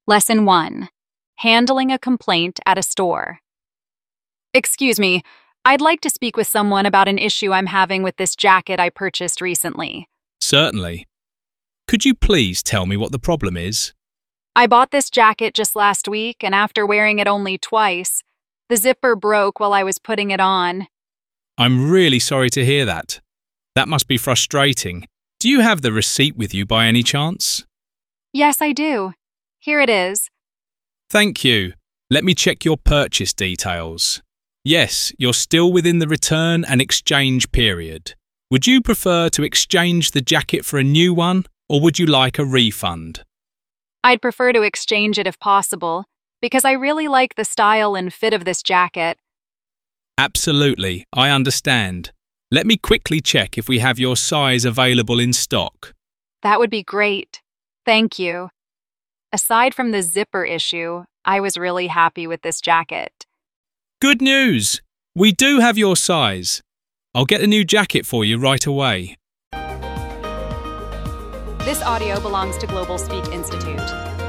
Lesson 1. Handling a complaint at a store. Excuse me, I'd like to speak with someone about an issue I'm having with this jacket I purchased recently. Certainly. Could you please tell me what the problem is? I bought this jacket just last week, and after wearing it only twice, the zipper broke while I was putting it on. I'm really sorry to hear that. That must be frustrating. Do you have the receipt with you by any chance? Yes, I do. Here it is. Thank you. Let me check your purchase details. Yes, you're still within the return and exchange period. Would you prefer to exchange the jacket for a new one, or would you like a refund? I'd prefer to exchange it if possible, because I really like the style and fit of this jacket. Absolutely, I understand. Let me quickly check if we have your size available in stock. That would be great. Thank you. Aside from the zipper issue, I was really happy with this jacket. Good news! We do have your size. I'll get a new jacket for you right away. This audio belongs to Global Speak Institute.